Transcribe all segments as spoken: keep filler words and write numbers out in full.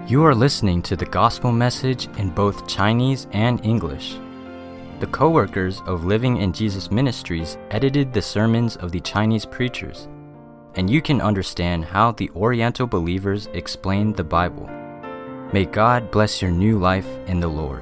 You are listening to the gospel message in both Chinese and English. The co-workers of Living in Jesus Ministries edited the sermons of the Chinese preachers, and you can understand how the Oriental believers explained the Bible. May God bless your new life in the Lord.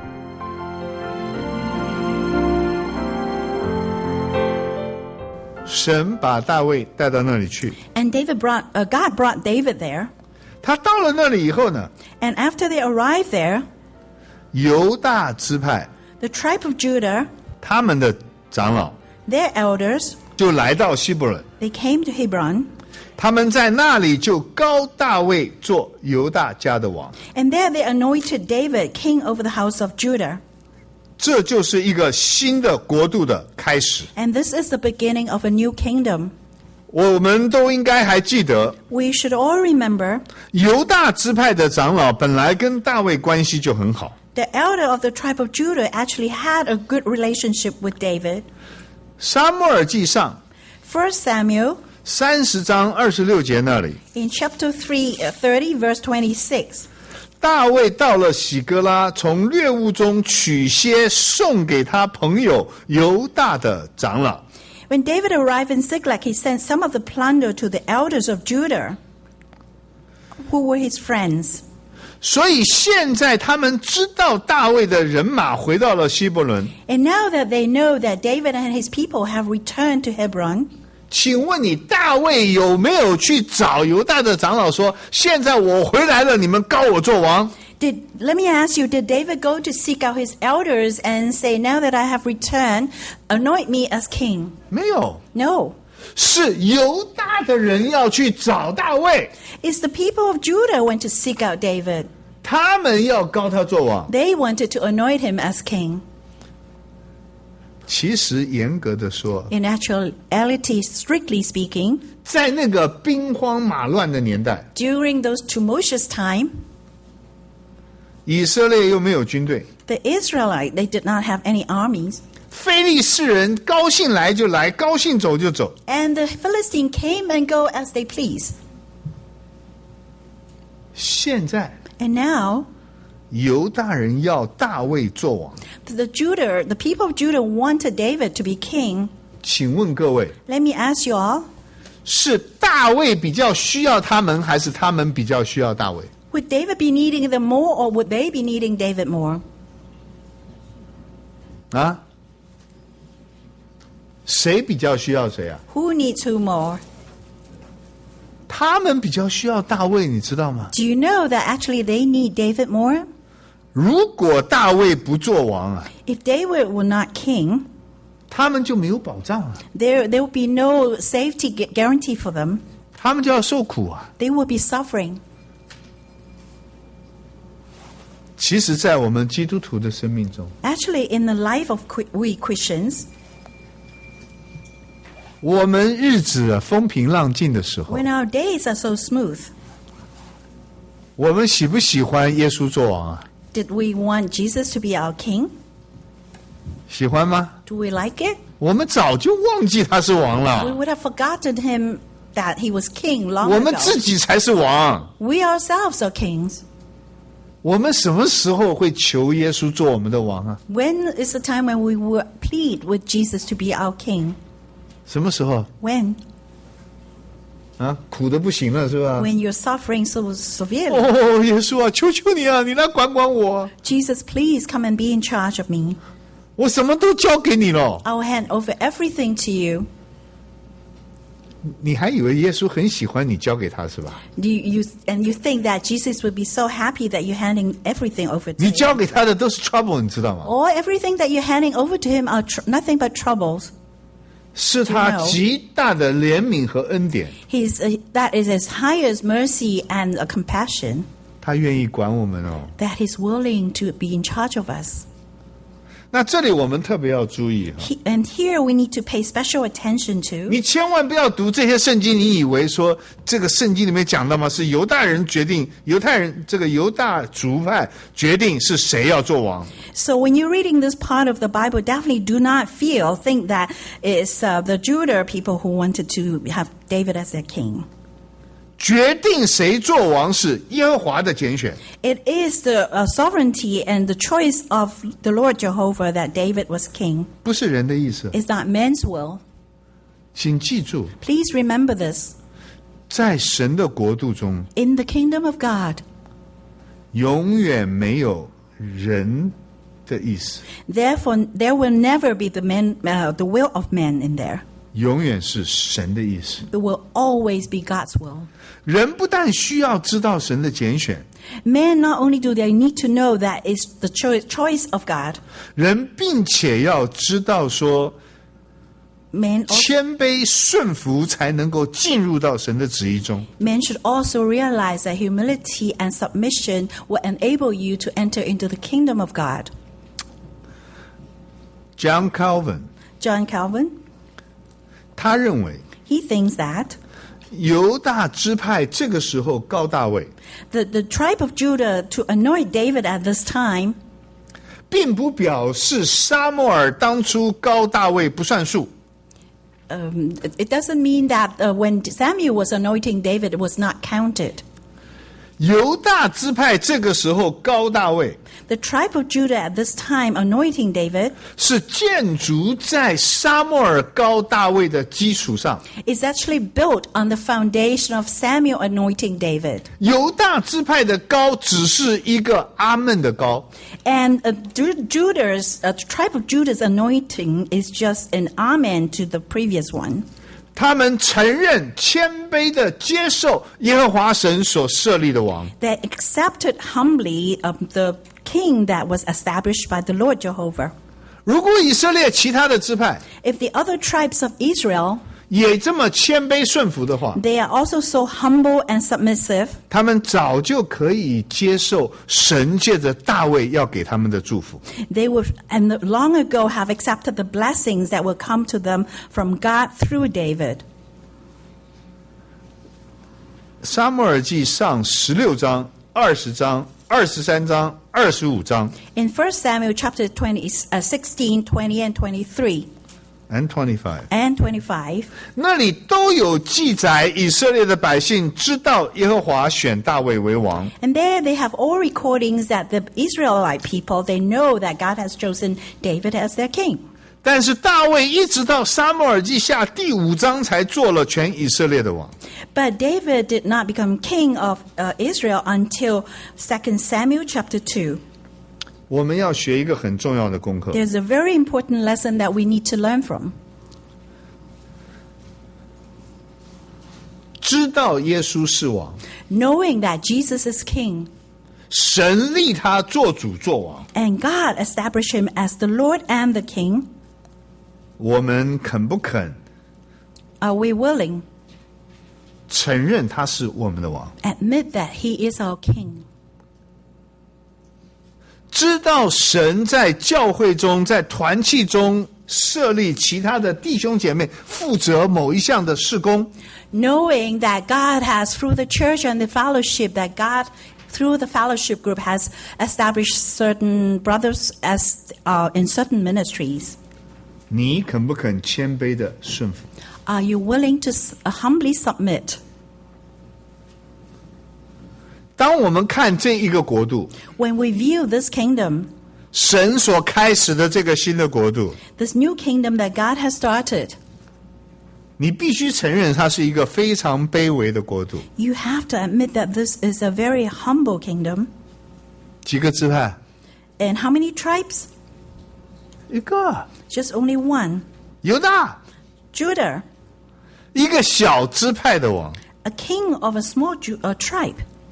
神把大卫带到那里去， And David brought, uh, God brought David there. 他到了那里以后呢， And after they arrived there, 犹大支派 the tribe of Judah, 他们的长老 their elders, 就来到希伯伦， they came to Hebron. 他们在那里就膏大卫做犹大家的王。 And there they anointed David king over the house of Judah. 这就是一个新的国度的开始。 And this is the beginning of a new kingdom. 我们都应该还记得， We should all remember 犹大支派的长老本来跟大卫关系就很好。 the elder of the tribe of Judah actually had a good relationship with David. 撒母耳记上 First Samuel 三十章二十六节那里， in chapter three, uh, thirty, verse twenty-six. 大卫到了喜哥拉，从掠物中取些送给他朋友犹大的长老。 When David arrived in Ziklag, he sent some of the plunder to the elders of Judah, who were his friends. 所以现在他们知道大卫的人马回到了希伯伦。 And now that they know that David and his people have returned to Hebron, 请问你大卫有没有去找犹大的长老说，现在我回来了，你们膏我做王？ did let me ask you, did David go to seek out his elders and say, now that I have returned, anoint me as king? 没有， No. 是犹大的人要去找大卫， It's the people of Judah went to seek out David. 他们要膏他做王。 They wanted to anoint him as king. 其实严格的说， In actuality, strictly speaking, 在那个兵荒马乱的年代， during those tumultuous time, 以色列又没有军队， the Israelites, they did not have any armies. 非利士人高兴来就来，高兴走就走。 And the Philistines came and go as they please. 现在 And now, 犹大人要大卫做王， the Judah, the people of Judah wanted David to be king. 请问各位， Let me ask you all, 是大卫比较需要他们，还是他们比较需要大卫？ would David be needing them more or would they be needing David more? 啊？谁比较需要谁啊？ Who needs who more? 他们比较需要大卫，你知道吗？ Do you know that actually they need David more? 如果大卫不做王啊， If David were not king, 他们就没有保障啊， there, there would be no safety gu- guarantee for them. 他们就要受苦啊。 They would be suffering. 其实，在我们基督徒的生命中， Actually, in the life of Chri- we Christians, 我们日子风平浪静的时候， when our days are so smooth, 我们喜不喜欢耶稣做王啊？ did we want Jesus to be our king? 喜欢吗？ Do we like it? 我们早就忘记他是王 We 了， would have forgotten him that he was king long 我们 ago. 自己才是王。 We ourselves are kings. 我们什么时候会求耶稣做我们的王啊？ When is the time when we will plead with Jesus to be our king? 什么时候 When? 啊？苦的不行了是吧？ When you're suffering so severely. 哦，耶稣啊，求求你啊，你来管管我， Jesus, please come and be in charge of me. 我什么都交给你了。 I'll hand over everything to you. 你还以为耶稣很喜欢你交给他是吧？ You, you and you think that Jesus would be so happy that you're handing everything over to 你 him. 交给他的都是 trouble， 你知道吗？ All everything that you're handing over to him are tr- nothing but troubles. 是他 No. 极大的怜悯和恩典， He's uh, that is as high as mercy and a compassion 他愿意管我们哦。 that he's willing to be in charge of us. 那这里我们特别要注意， He, and here we need to pay special attention to. 你千万不要读这些圣经，你以为说这个圣经里面讲到嘛，是犹大人决定，犹太人这个犹大族派决定是谁要做王。 So when you're reading this part of the Bible, definitely do not feel, think that it's uh, the Judah people who wanted to have David as their king. 决定谁做王是耶和华的拣选。 It is the uh, sovereignty and the choice of the Lord Jehovah that David was king. 不是人的意思。 It's not man's will. 请记住， Please remember this. 在神的国度中， In the kingdom of God, 永远没有人的意思， therefore there will never be the, man, uh, the will of man in there. 永远是神的意思。 It will always be God's will. 人不但需要知道神的拣选， Men, not only do they need to know that it's the cho- choice of God, 人并且要知道说， men, al- 谦卑顺服才能够进入到神的旨意中。 men should also realize that humility and submission will enable you to enter into the kingdom of God. John Calvin John Calvin, 他认为， he thinks that 犹大支派这个时候高大卫， the, the tribe of Judah to anoint David at this time 并不表示撒母耳当初高大卫不算数。 Um, it it doesn't mean that uh, when Samuel was anointing David, it was not counted. 犹大支派这个时候高大卫， The tribe of Judah at this time anointing David 是建筑在撒母耳高大卫的基础上。 is actually built on the foundation of Samuel anointing David. 犹大支派的高只是一个阿门的高， And uh, Ju- Judah's, uh, tribe of Judah's anointing is just an amen to the previous one. 他们承认谦卑的接受耶和华神所设立的王。 They accepted humbly um, the king that was established by the Lord Jehovah. 如果以色列其他的支派 If the other tribes of Israel, 也这么谦卑顺服的话， they are also so humble and submissive, 他们早就可以接受神借着大卫要给他们的祝福。 they would and long ago have accepted the blessings that will come to them from God through David. 撒母耳记上十六章、二十章、二十三章、二十五章 In First Samuel chapter twenty, uh, sixteen, twenty, and twenty-three and twenty-five， and twenty-five, 那里都有记载以色列的百姓知道耶和华选大卫为王。 and there they have all recordings that the Israelite people, they know that God has chosen David as their king. 但是大卫一直到撒母耳记下第五章才做了全以色列的王。 But David did not become king of uh, Israel until Second Samuel chapter two. 我们要学一个很重要的功课， There's a very important lesson that we need to learn from. 知道耶稣是王， Knowing that Jesus is king 神立他做主做王， and God established him as the Lord and the king, 我们肯不肯 are we willing 承认他是我们的王？ admit that he is our king? 知道神在教会中、在团契中设立其他的弟兄姐妹负责某一项的事工， Knowing that God has, through the church and the fellowship, that God, through the fellowship group, has established certain brothers as uh, in certain ministries. 你肯不肯谦卑的顺服？ Are you willing to s- uh, humbly submit? 当我们看这一个国度， When we view this kingdom, 神所开始的这个新的国度， this new kingdom that God has started, 你必须承认它是一个非常卑微的国度。 you have to admit that this is a very humble kingdom. 几个支派？ And how many tribes? 一个。 Just only one. 犹大， Judah, 一个小支派的王。 a king of a small Ju- uh, tribe.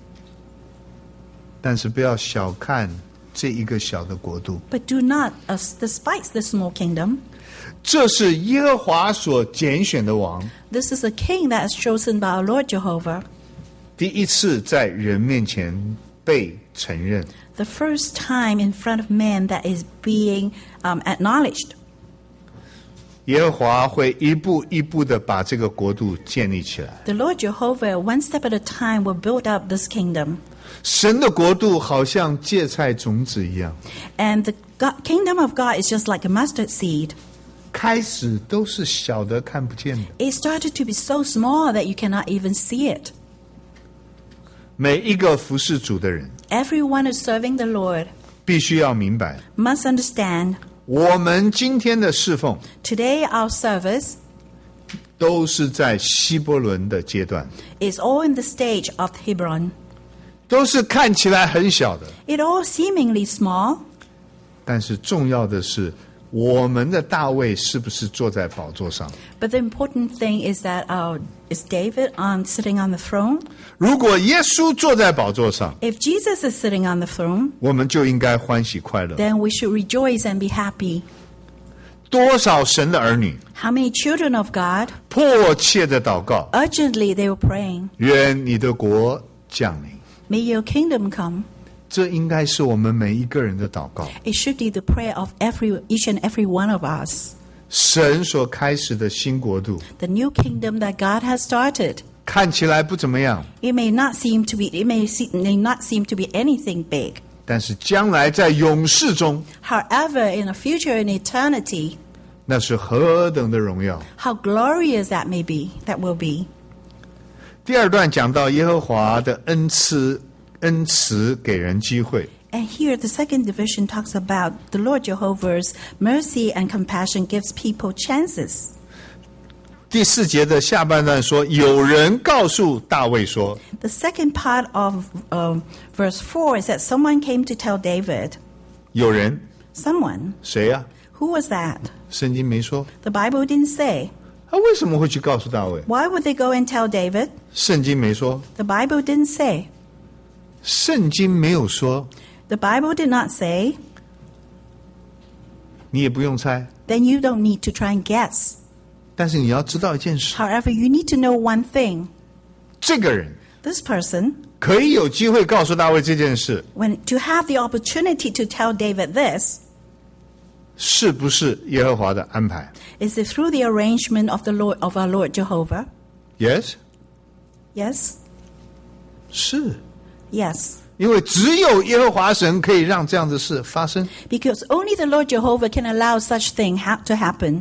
但是不要小看这一个小的国度， But do not uh, despise the small kingdom. 这是耶和华所拣选的王， This is a king that is chosen by our Lord Jehovah. 第一次在人面前被承认。 The first time in front of man that is being um, acknowledged. 耶和华会一步一步的把这个国度建立起来。 The Lord Jehovah, one step at a time, will build up this kingdom. 神的国度好像芥菜种子一样， And the God, kingdom of God is just like a mustard seed. 开始都是小的看不见的， It started to be so small that you cannot even see it. 每一个服侍主的人 Everyone who's serving the Lord 必须要明白， must understand 我们今天的侍奉 today our service 都是在希伯伦的阶段， is all in the stage of Hebron. 都是看起来很小的， It all seemingly small, 但是重要的是，我们的大卫是不是坐在宝座上？ but the important thing is that uh, is David on sitting on the throne? 如果耶稣坐在宝座上， If Jesus is sitting on the throne, 我们就应该欢喜快乐。 then we should rejoice and be happy. 多少神的儿女 How many children of God 迫切的祷告， urgently they were praying, 愿你的国降临。 may your kingdom come. 这应该是我们每一个人的祷告。 It should be the prayer of every each and every one of us. 神所开始的新国度 The new kingdom that God has started. 看起来不怎么样， It may not seem to be it may, see, may not seem to be anything big. 但是将来在永世中， However, in a future in eternity, 那是何等的荣耀。 how glorious that may be, that will be. 第二段讲到耶和华的恩赐，恩慈给人机会。 And here the second division talks about the Lord Jehovah's mercy and compassion gives people chances. 第四节的下半段说，有人告诉大卫说， The second part of um, verse four is that someone came to tell David, 有人 someone, 谁呀、 who was that? 圣经没说， The Bible didn't say. 他为什么会去告诉大卫？ Why would they go and tell David? 圣经没说， The Bible didn't say. 圣经没有说， The Bible did not say. 你也不用猜。 Then you don't need to try and guess. 但是你要知道一件事， However, you need to know one thing. 这个人 This person, 可以有机会告诉大卫这件事， when to have the opportunity to tell David this, 是不是耶和华的安排 is it through the arrangement of the Lord of our Lord Jehovah? ？Yes， Yes? 是， Yes. 因为只有耶和华神可以让这样的事发生。 Because only the Lord Jehovah can allow such thing ha- to happen.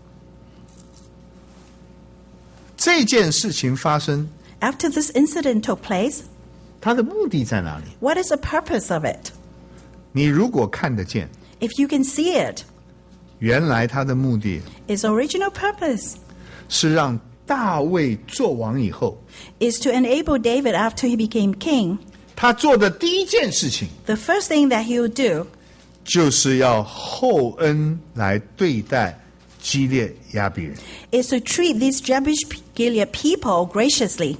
这件事情发生， After this incident took place, 它的目的在哪里？ what is the purpose of it? 你如果看得见， If you can see it, 原来他的目的 its original purpose 是让大卫做王以后， is to enable David after he became king. 他做的第一件事情 The first thing that he would do 就是要厚恩来对待基列亚比人。 is to treat these Jabesh Gilead people graciously.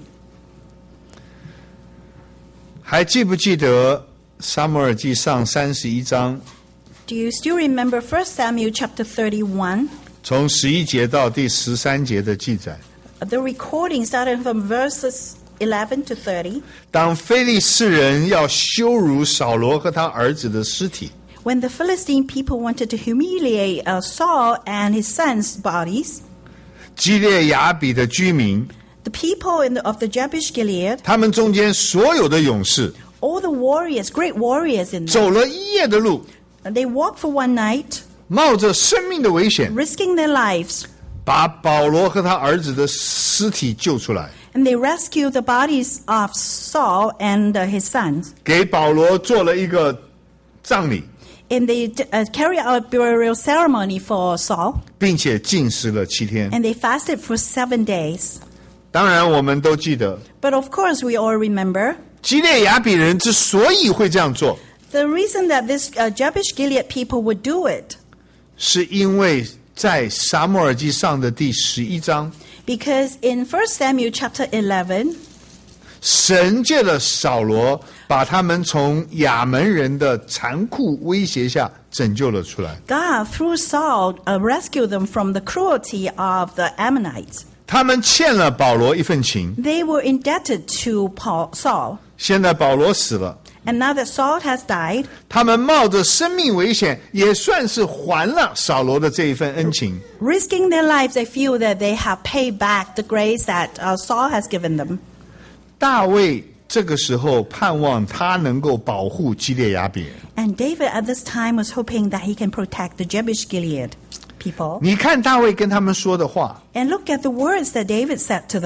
还记不记得撒母耳记上三十一章 Do you still remember First Samuel chapter thirty-one? 从十一节到第十三节的记载？ The recording started from verses eleven to thirty. 当非利士人要羞辱扫罗和他儿子的尸体， When the Philistine people wanted to humiliate uh, Saul and his sons' bodies, 基列雅比的居民， the people in the, of the Jabesh Gilead, 他们中间所有的勇士， all the warriors, great warriors in them, 走了一夜的路， they walked for one night, 冒着生命的危险， risking their lives, 把保罗和他儿子的尸体救出来， and they rescued the bodies of Saul and uh, his sons. 给保罗做了一个葬礼， And they uh, carried out a burial ceremony for Saul, 并且禁食了七天。 and they fasted for seven days. 当然，我们都记得， But of course, we all remember 基列雅比人之所以会这样做， the reason that this uh, Jabesh Gilead people would do it, 是因为在撒母耳记上的第十一章， because in First Samuel chapter eleven, 神借了扫罗，把他们从亚门人的残酷威胁下拯救了出来。 God, through Saul, uh, rescued them from the cruelty of the Ammonites. 他们欠了保罗一份情， They were indebted to Paul, Saul. 现在保罗死了， And now that Saul has died, 他们冒着生命危险，也算是还了扫罗的这一份恩情。 risking their lives, they feel that they have paid back the grace that uh, Saul has given them. 大卫这个时候盼望他能够保护基列雅比人。 And David at this time was hoping that he can protect the Jabesh Gilead people. 你看大卫跟他们说的话， And look at the words that David said to them.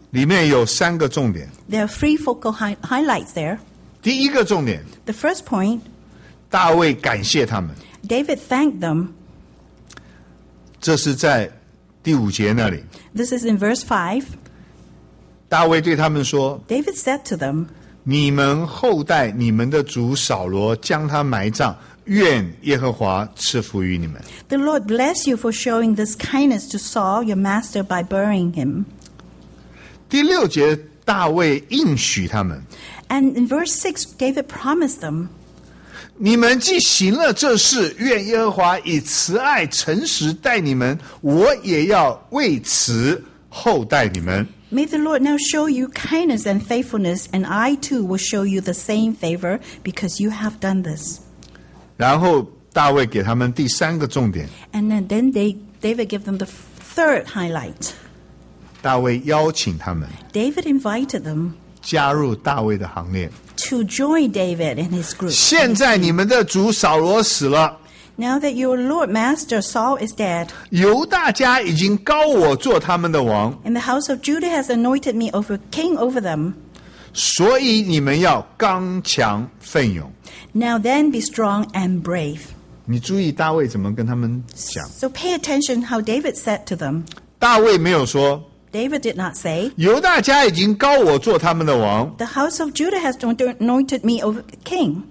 里面有三个重点。 There are three focal hi- highlights there. 第一个重点， The first point, 大卫感谢他们， David thanked them. 这是在第五节那里。 This is in verse five. 大卫对他们说， David said to them, 你们后代你们的主扫罗将他埋葬，愿耶和华赐福于你们。 The Lord bless you for showing this kindness to Saul, your master, by burying him. 第六节，大卫应许他们， And in verse six, David promised them, 你们既行了这事，愿耶和华以慈爱诚实待你们，我也要为此厚待你们。 May the Lord now show you kindness and faithfulness, and I too will show you the same favor because you have done this. 然后大卫给他们第三个重点， And then, then they, David gave them the third highlight. 大卫邀请他们 David invited them 加入大卫的行列。 to join David in his group. 现在你们的主扫罗死了， Now that your Lord Master Saul is dead, 犹大家已经膏我做他们的王， and the house of Judah has anointed me over king over them. 所以你们要刚强奋勇。 Now then be strong and brave. 你注意大卫怎么跟他们讲。 So pay attention how David said to them. 大卫没有说 David did not say, 犹大家已经膏我做他们的王， the house of Judah has anointed me over king.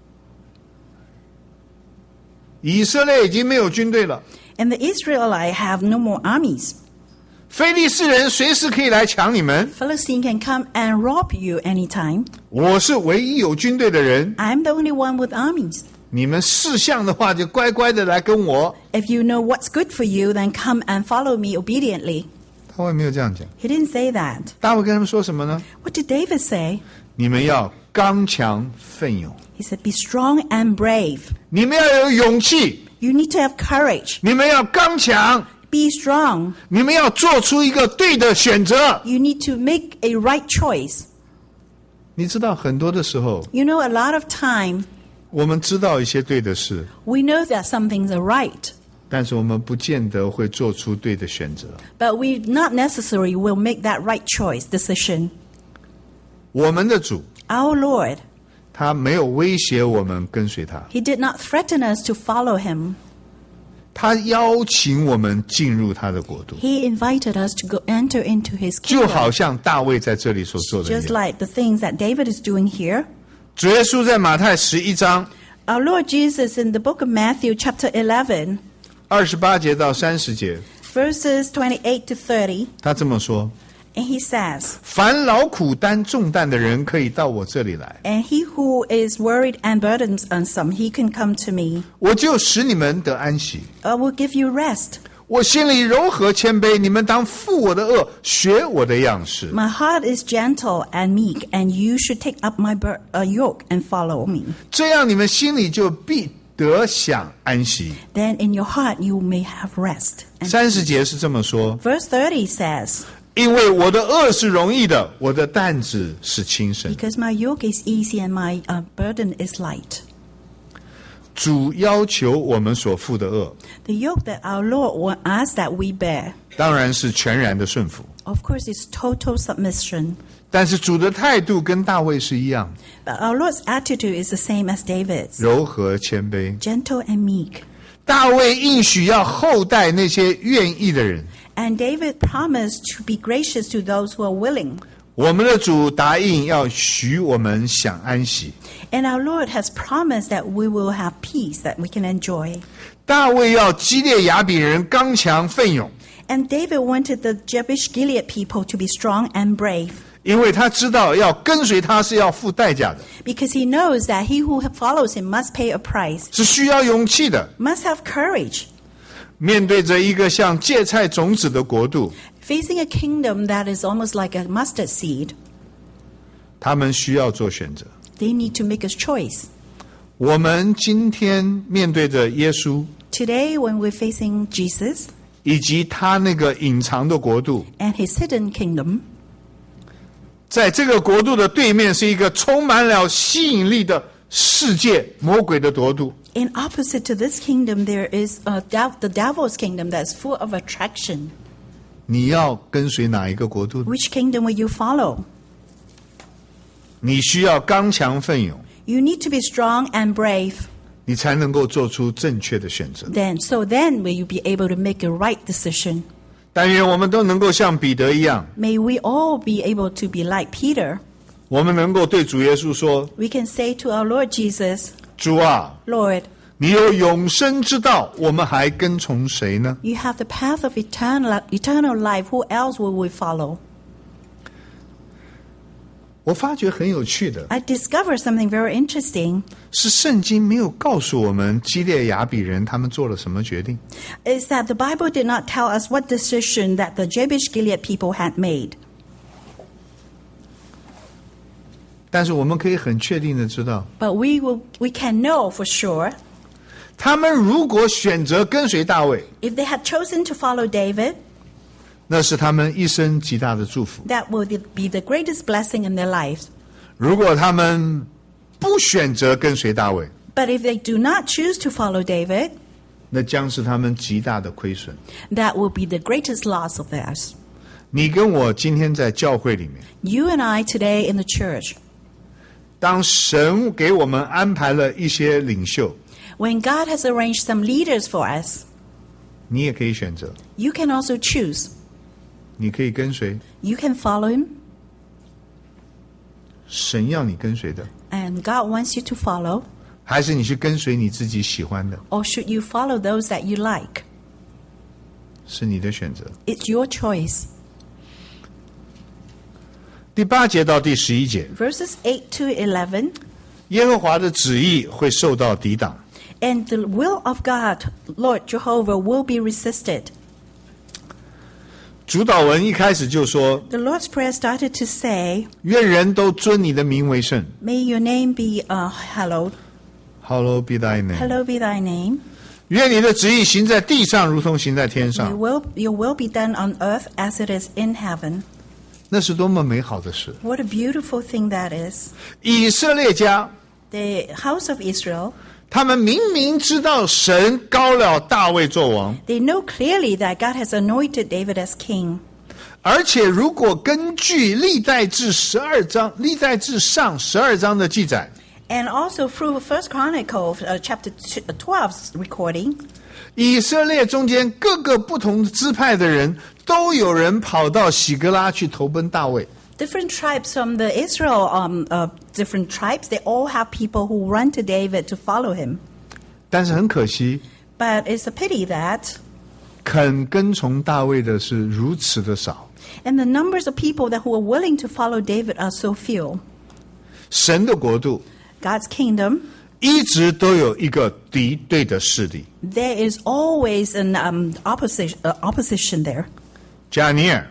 以色列已经没有军队了， And the Israelites have no more armies. 非利士人随时可以来抢你们。 Philistine can come and rob you anytime. 我是唯一有军队的人， I'm the only one with armies. 你们识相的话就乖乖的来跟我。 If you know what's good for you, then come and follow me obediently. 大卫没有这样讲， He didn't say that. 大卫跟他们说什么呢？ What did David say? 你们要刚强奋勇， He said, be strong and brave. 你们要有勇气， You need to have courage. 你们要刚强， Be strong. 你们要做出一个对的选择。 You need to make a right choice. 你知道很多的时候， You know, a lot of time, 我们知道一些对的事， we know that some things are right, 但是我们不见得会做出对的选择。 but we not necessarily will make that right choice decision. 我们的主， Our Lord, 他没有威胁我们跟随他， He did not threaten us to follow Him. 他邀请我们进入他的国度， He invited us to go enter into His 就好 kingdom, 像大卫在这里所做的一 just 样。 like the things that David is doing here. 主耶稣在马太十一章 Our Lord Jesus in the book of Matthew, chapter eleven, 二十八节到三十节， verses twenty-eight to thirty, 他这么说： and He says, 凡劳苦担重担的人，可以到我这里来， and he who is worried and burdened on some, he can come to me. 我就使你们得安息。 I will give you rest. 我心里柔和谦卑，你们当负我的恶，学我的样式。 My heart is gentle and meek, and you should take up my bur- uh, yoke and follow me. 这样你们心里就必得享安息。 Then in your heart you may have rest. And 三十节是这么说： verse thirty says, 因为我的恶是容易的，我的担子是轻省。 because my yoke is easy and my uh, burden is light. 主要求我们所负的恶， The yoke that our Lord wants us that we bear, 当然是全然的顺服。 of course, is total submission. 但是主的态度跟大卫是一样， But our Lord's attitude is the same as David's, 柔和谦卑。 gentle and meek. 大卫应许要厚待那些愿意的人， And David promised to be gracious to those who are willing. 我们的主答应要许我们享安息。 And our Lord has promised that we will have peace that we can enjoy. 大卫要基列雅比人刚强奋勇， And David wanted the Jabesh Gilead people to be strong and brave, 因为他知道要跟随他是要付代价的， because he knows that he who follows him must pay a price, 是需要勇气的。 must have courage. 面对着一个像芥菜种子的国度， Facing a kingdom that is almost like a mustard seed, 他们需要做选择。 they need to make a choice. 我们今天面对着耶稣， Today, when we're facing Jesus 以及他那个隐藏的国度， and his hidden kingdom, 在这个国度的对面是一个充满了吸引力的世界，魔鬼的国度。 in opposite to this kingdom, there is a dev- the devil's kingdom that's full of attraction. 你要跟随哪一个国度呢？ Which kingdom will you follow? 你需要刚强奋勇， You need to be strong and brave. 你才能够做出正确的选择。 Then, so then will you be able to make a right decision. 但愿我们都能够像彼得一样， May we all be able to be like Peter. 我们能够对主耶稣说 We can say to our Lord Jesus, 主啊， Lord, 你有永生之道，我们还跟从谁呢？ you have the path of eternal, eternal life. Who else will we follow? 我发觉很有趣的 I discovered something very interesting. 是，圣经没有告诉我们基列雅比人他们做了什么决定， Is that the Bible did not tell us what decision that the Jabesh Gilead people had made. 但是我们可以很确定的知道， But we will, we can know for sure, 他们如果选择跟随大卫， if they had chosen to follow David, 那是他们一生极大的祝福。 that will be the greatest blessing in their lives. 如果他们不选择跟随大卫， But if they do not choose to follow David, 那将是他们极大的亏损。 that will be the greatest loss of theirs. 你跟我今天在教会里面， You and I today in the church, 当神给我们安排了一些领袖， when God has arranged some leaders for us, 你也可以选择， you can also choose. 你可以跟随 You can follow him, 神要你跟随的， and God wants you to follow, 还是你去跟随你自己喜欢的， or should you follow those that you like? 是你的选择。 It's your choice. 第八节到第十一节， Verses eight to eleven, 耶和华的旨意会受到抵挡。 and the will of God, Lord Jehovah, will be resisted. 主导文一开始就说 The Lord's Prayer started to say, 愿人都尊你的名为圣 May your name be uh, hallowed. Hallowed be thy name. Hallowed be thy name. 愿你的旨意行在地上如同行在天 Your 上。 will, your will be done on earth as it is in heaven. 那是多么美好的事。 What a beautiful thing that is. 以色列家 The house of Israel, 他们明明知道神膏了大卫做王， they know clearly that God has anointed David as king. 而且如果根据历代志十二章、历代志上十二章的记载， And also through First Chronicle uh, chapter twelve's recording, 以色列中间各个不同支派的人都有人跑到喜格拉去投奔大卫。 different tribes from the Israel, um, uh, different tribes, they all have people who run to David to follow him. 但是很可惜， But it's a pity that, 肯跟从大卫的是如此的少。 and the numbers of people that who are willing to follow David are so few. 神的国度 God's kingdom, 一直都有一个敌对的势力， there is always an um, opposition, uh, opposition there. 加尼尔，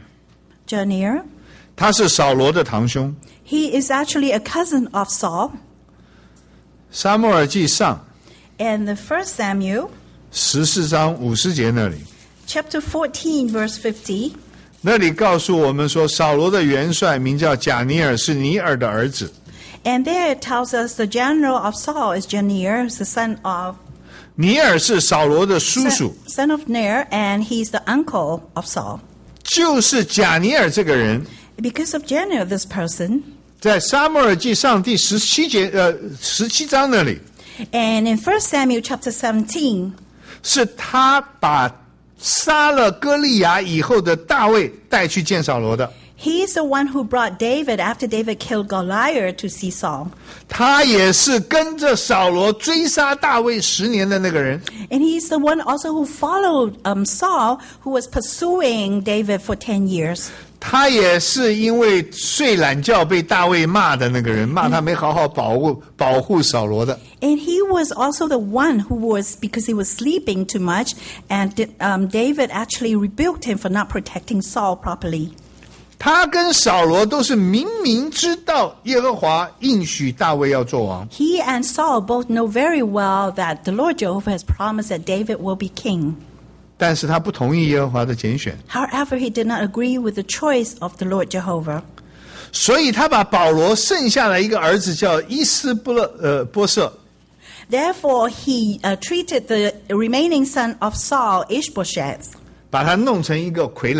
Janir, 他是扫罗的堂兄。 he is actually a cousin of Saul. 撒母耳记上 And the First Samuel, 十四章五十节那里， chapter fourteen, verse fifty, 那里告诉我们说，扫罗的元帅名叫贾尼尔，是尼尔的儿子。 and there it tells us the general of Saul is Janir, the son of 尼尔是扫罗的叔 son, 叔， son of Ner, and he's the uncle of Saul. 就是贾尼尔这个人， Because of Janir, this person, 在撒母耳记上第十七节呃十七章那里， and in First Samuel chapter seventeen, 是他把杀了歌利亚以后的大卫带去见扫罗的。 he's the one who brought David after David killed Goliath to see Saul. 他也是跟着扫罗追杀大卫十年的那个人。 And he's the one also who followed um, Saul, who was pursuing David for ten years. 他也是因为睡懒觉被大卫骂的那个人，骂他没好好保护保护扫罗的。 And he was also the one who was, because he was sleeping too much, and um, David actually rebuked him for not protecting Saul properly. 他跟扫罗都是明明知道耶和华应许大卫要做王， He and Saul both know very well that the Lord Jehovah has promised that David will be king. 但是他不同意耶和华的拣选， However, he did not agree with the choice of the Lord Jehovah. 所以他把保罗剩下的一个儿子叫伊斯波勒呃波设， Therefore, he uh, treated the remaining son of Saul, Ishbosheth, 把他弄成一个傀儡，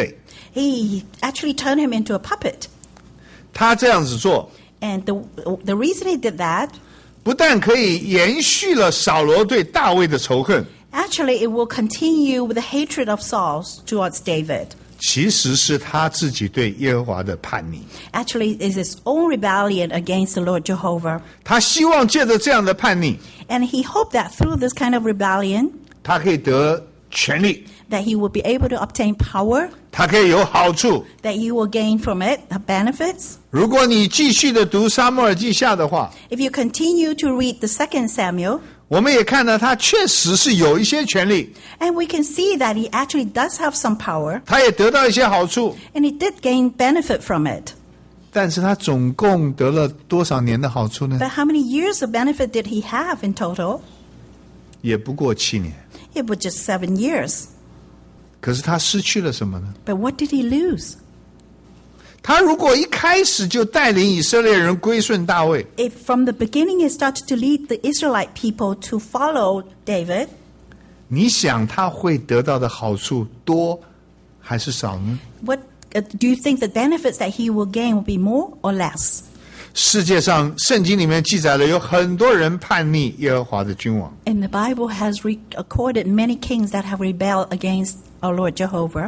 he actually turned him into a puppet. 他这样子做， And the, the reason he did that, 不但可以延续了扫罗对大卫的仇恨， actually it will continue with the hatred of Saul towards David. 其实是他自己对耶和华的叛逆。 Actually, it's his own rebellion against the Lord Jehovah. 他希望借着这样的叛逆， And he hoped that through this kind of rebellion, 他可以得权力， that he will be able to obtain power, 他可以有好处。 that he will gain from it the benefits. 如果你继续的读撒母耳记下的话， If you continue to read the second Samuel, 我们也看到他确实是有一些权利， and we can see that he actually does have some power, 他也得到一些好处， and he did gain benefit from it. 但是他总共得了多少年的好处呢？ But how many years of benefit did he have in total? 也不过七年。 It was just seven years. 可是他失去了什么呢？ But what did he lose? 他如果一开始就带领以色列人归顺大卫， If from the beginning he started to lead the Israelite people to follow David, 你想他会得到的好处多还是少呢？ what uh, do you think the benefits that he will gain will be more or less? 世界上圣经里面记载了有很多人叛逆耶和华的君王， And the Bible has recorded many kings that have rebelled against our Lord Jehovah,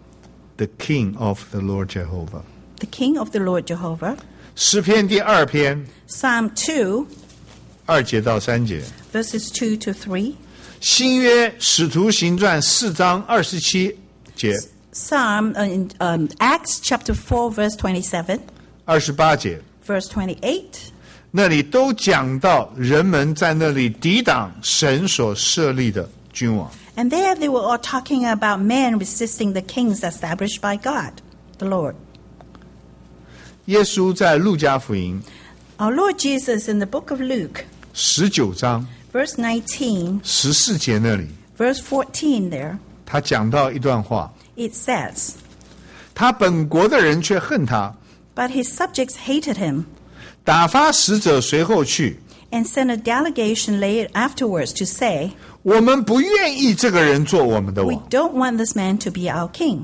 The King of the Lord Jehovah。 the King of the Lord Jehovah. 诗篇第二篇 Psalm two, 二节到三节， verses two to three. 新约使徒行传四章二十七节、 Psalm uh, in um, Acts chapter four, verse twenty-seven, 二十八节， verse twenty-eight. 那里都讲到人们在那里抵挡神所设立的君王。 And there they were all talking about men resisting the kings established by God, the Lord. 耶稣在路加福音 Our Lord Jesus in the book of Luke, 十九章 verse nineteen, 十四节那里， verse fourteen there, 他讲到一段话， it says, 他本国的人却恨他， But his subjects hated him, 打发使者随后去， and sent a delegation later afterwards to say, 我们不愿意这个人做我们的 We 王。 don't want this man to be our king.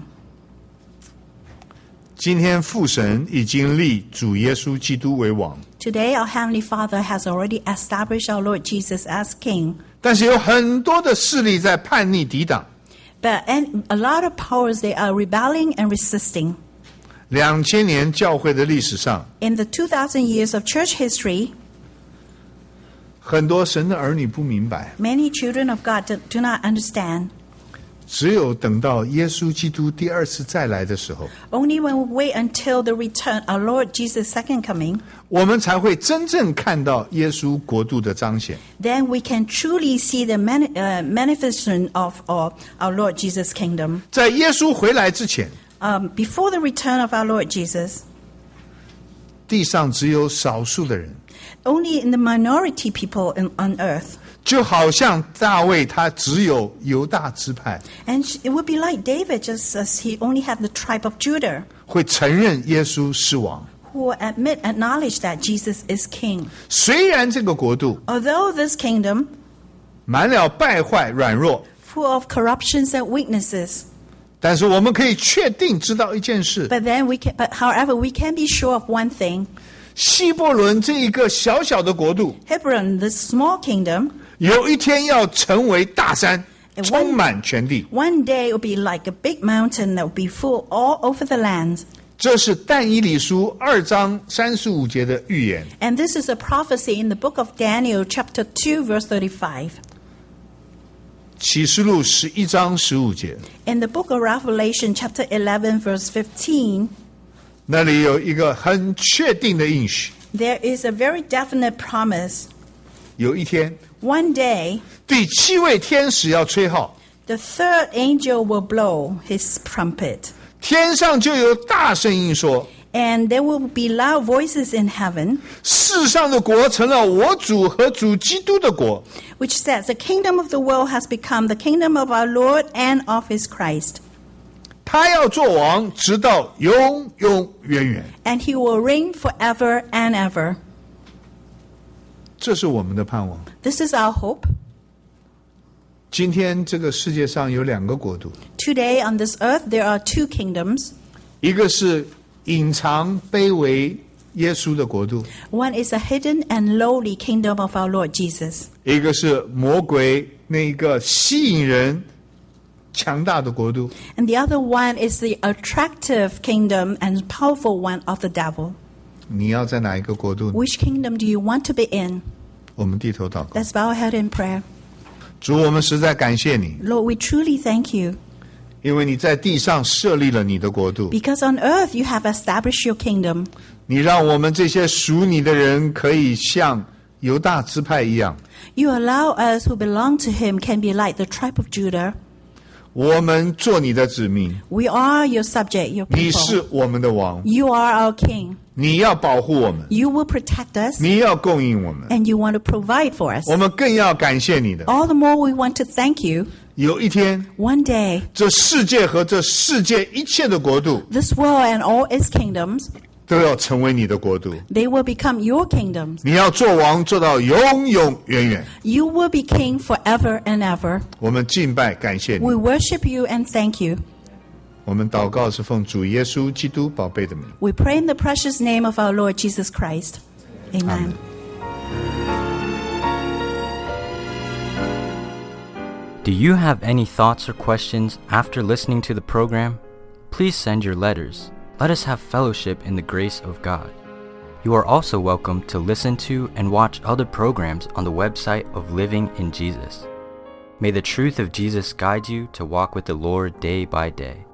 今天父神已经立主耶稣基督为王， Today our Heavenly Father has already established our Lord Jesus as king. 但是有很多的势力在叛逆抵挡。 But and a lot of powers, they are rebelling and resisting. 两千年教会的历史上， In the two thousand years of church history, 很多神的儿女不明白， many children of God do, do not understand. 只有等到耶稣基督第二次再来的时候， Only when we wait until the return, our Lord Jesus' second coming, 我们才会真正看到耶稣国度的彰显。 then we can truly see the mani- uh, manifestation of uh, our Lord Jesus' kingdom. 在耶稣回来之前， Um, before the return of our Lord Jesus, 地上只有少数的人， only in the minority people in, on earth. 就好像大卫他只有犹大支派， And it would be like David, just as he only had the tribe of Judah, 会承认耶稣是王。 who admit, acknowledge that Jesus is king. 虽然这个国度 Although this kingdom, 满了败坏软弱， full of corruptions and weaknesses, 但是我们可以确定知道一件事： but then we can, but however, we can be sure of one thing: 希伯伦这一个小小的国度， Hebron, this small kingdom, 有一天要成为大山， And one- 充满全地。 one day it will be like a big mountain that will be full all over the land. 这是但以理书二章三十五节的预言。 And this is a prophecy in the book of Daniel, chapter two, verse thirty-five. 启示录十一章十五节， In the book of Revelation, chapter eleven, verse fifteen, 那里有一个很确定的应许： there is a very definite promise. 有一天， One day, 第七位天使要吹号， the third angel will blow his trumpet, 天上就有大声音说： and there will be loud voices in heaven, 世上的国成了我主和主基督的国， which says, The kingdom of the world has become the kingdom of our Lord and of his Christ, 他要做王，直到永永远远。 and he will reign forever and ever. 这是我们的盼望。 This is our hope. 今天这个世界上有两个国度， Today on this earth, there are two kingdoms. 一个是隐藏卑微耶稣的国度， One is a hidden and lowly kingdom of our Lord Jesus. 一个是魔鬼那一个吸引人强大的国度。 And the other one is the attractive kingdom and powerful one of the devil. 你要在哪一个国度呢？ Which kingdom do you want to be in? 我们低头祷告。 Let's bow our head in prayer. 主，我们实在感谢你， Lord, we truly thank you 因为你在地上设立了你的国度， because on earth you have established your kingdom. 你让我们这些属你的人可以像犹大支派一样， You allow us who belong to him can be like the tribe of Judah. 我们做你的子民， We are your subject, your 你是 people. 我们的王， You are our king. 你要保护我们， You will protect us 你要供应我们， and you want to provide for us. 我们更要感谢你的。 All the more we want to thank you. 有一天， One day, 这世界和这世界一切的国度 this world and all its kingdoms, 都要成为你的国度， they will become your kingdoms. 你要做王做到永永远远。 You will be king forever and ever. 我们敬拜感谢你， We worship you and thank you. 我们祷告是奉主耶稣基督宝贝的名。 We pray in the precious name of our Lord Jesus Christ. Amen. Do you have any thoughts or questions after listening to the program? Please send your letters. Let us have fellowship in the grace of God. You are also welcome to listen to and watch other programs on the website of Living in Jesus. May the truth of Jesus guide you to walk with the Lord day by day.